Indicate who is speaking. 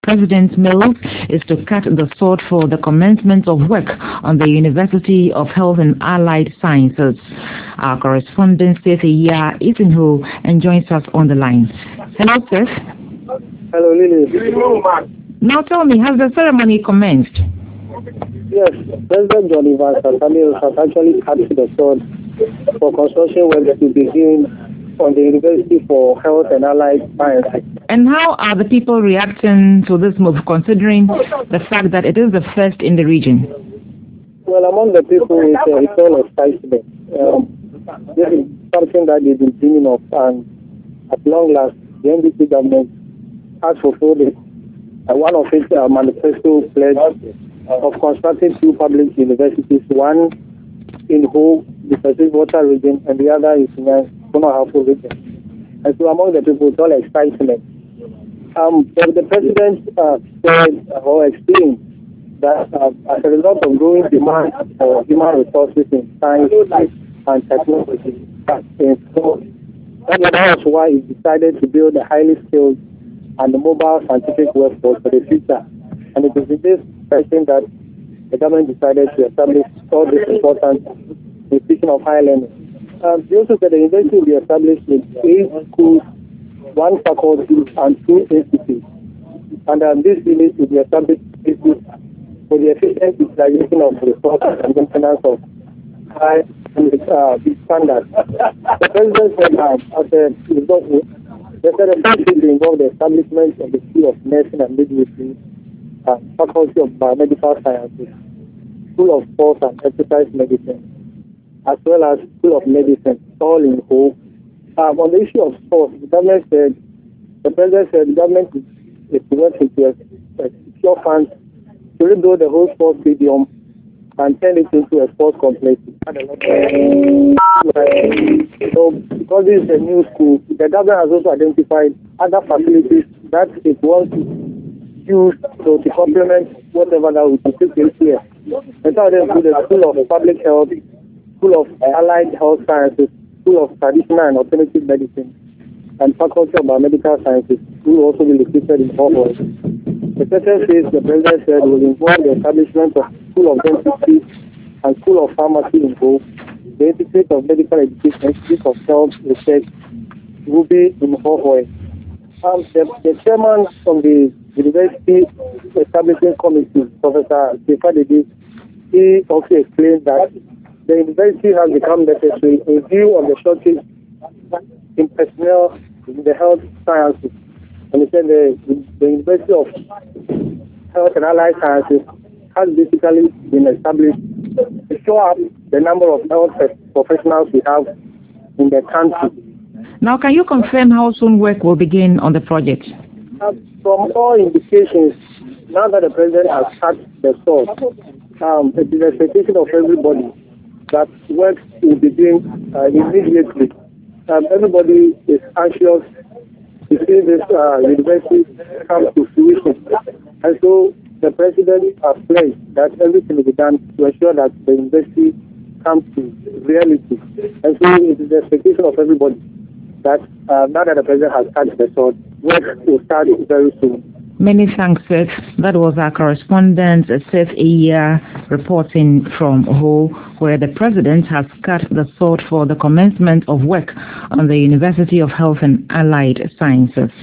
Speaker 1: President's move is to cut the sword for the commencement of work on the University of Health and Allied Sciences. Our correspondent Seth Iya is in who and joins us on the line. Hello, Seth.
Speaker 2: Hello, Lily.
Speaker 1: Now tell me, has the ceremony commenced?
Speaker 2: Yes, President John Evans has actually cut the sword for construction work to begin on the University for Health and Allied Sciences.
Speaker 1: And how are the people reacting to this move, considering the fact that it is the first in the region?
Speaker 2: Well, among the people, it's all excitement. This is something that they've been dreaming of, and at long last, the NDC government has fulfilled it. One of its manifesto pledge of constructing 2 public universities, one in Ho, the Pacific Water region, and the other is in the Konohafo region. And so among the people, it's all excitement. The president said or explained that as a result of growing demand for human resources in science and technology, that was why he decided to build a highly skilled and mobile scientific workforce for the future. And it is in this session that the government decided to establish all this important institution of higher learning. They also said the university will be established with 8 schools, 1 faculty, and 2 institutes. And this unit will be established for the efficient utilization of resources and maintenance of high standards. The president said they said the first will involve the establishment of the School of Nursing and Midwifery, Faculty of Biomedical Sciences, School of Sports and Exercise Medicine, as well as School of Medicine, all in Ho. On the issue of sports, the president said the government is working to secure funds to rebuild the whole sports stadium and turn it into a sports complex. So, because this is a new school, the government has also identified other facilities that it wants to use to complement whatever that we can take here. And so they include the School of Public Health, School of Allied Health Sciences, School of Traditional and Alternative Medicine, and Faculty of Biomedical Sciences, who will also be located in Hogwarts. The second phase, the president said, will involve the establishment of School of Dentistry and School of Pharmacy in Ho. The Institute of Medical Education, Institute of Health Research will be in Hogwarts. The chairman of the University Establishment Committee, Professor Stefan, he also explained that the university has become necessary in view of the shortage in personnel in the health sciences. And he said the University of Health and Allied Sciences has basically been established to show up the number of health professionals we have in the country.
Speaker 1: Now, can you confirm how soon work will begin on the project?
Speaker 2: From all indications, now that the president has cut the sword, it is the expectation of everybody that work will begin immediately. Everybody is anxious to see this university come to fruition. And so the president has pledged that everything will be done to ensure that the university comes to reality. And so it is the expectation of everybody that now that the president has cut the sword, work will start very soon.
Speaker 1: Many thanks, Seth. That was our correspondent, Seth Iya, reporting from Ho, where the president has cut the sword for the commencement of work on the University of Health and Allied Sciences.